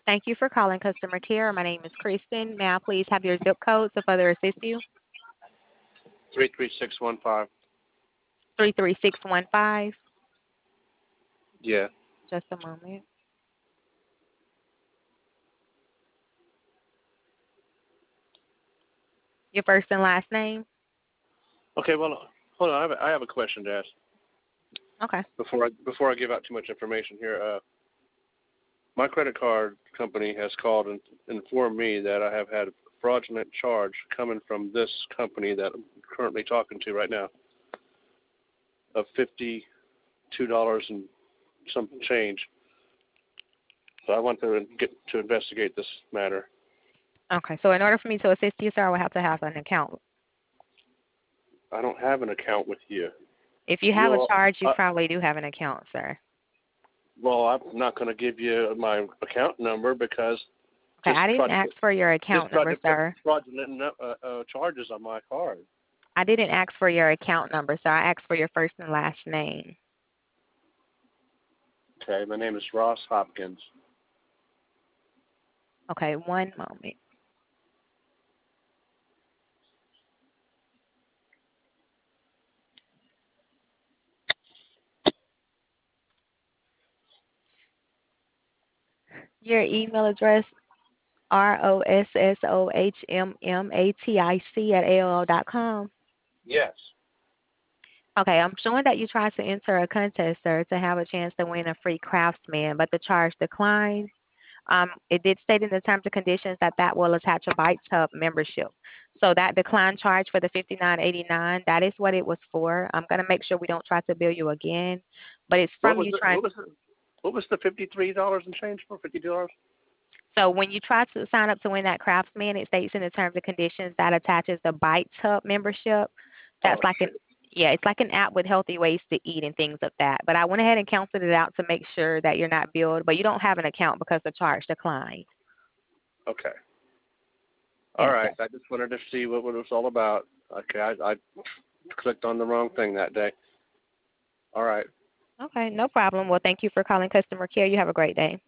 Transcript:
Thank you for calling customer care. My name is Kristen. May I please have your zip code to further assist you? 33615. 33615. Yeah. Just a moment. Your first and last name? Okay, well, hold on. I have a question to ask Okay. before I give out too much information here. My credit card company has called and informed me that I have had a fraudulent charge coming from this company that I'm currently talking to right now of $52 and some change. So I want to get to investigate this matter. Okay. So in order for me to assist you, sir, I will have to have an account. I don't have an account with you. If you have a You're, charge, you uh, probably do have an account, sir. well, I'm not going to give you my account number because Okay. I didn't try to ask for your just account tried number, to put sir. fraudulent charges on my card. I didn't ask for your account number, sir. I asked for your first and last name. Okay, my name is Ross Hopkins. Okay. One moment. Your email address, ROSSOHMMATIC@AOL.com. Yes. Okay, I'm showing that you tried to enter a contest, sir, to have a chance to win a free Craftsman, but the charge declined. It did state in the terms and conditions that that will attach a Bites Hub membership. So that decline charge for the $59.89, that is what it was for. I'm gonna make sure we don't try to bill you again, but it's What from was you it? trying. What was the $53 and change for? $52? So when you try to sign up to win that Craftsman, it states in the terms and conditions that attaches the Bites Hub membership. That's Oh like an shoot. yeah, it's like an app with healthy ways to eat and things of that. But I went ahead and canceled it out to make sure that you're not billed, but you don't have an account because the charge declined. Okay. All Yes, right. sir. I just wanted to see what it was all about. Okay. I clicked on the wrong thing that day. All right. Okay, no problem. Well, thank you for calling customer care. You have a great day.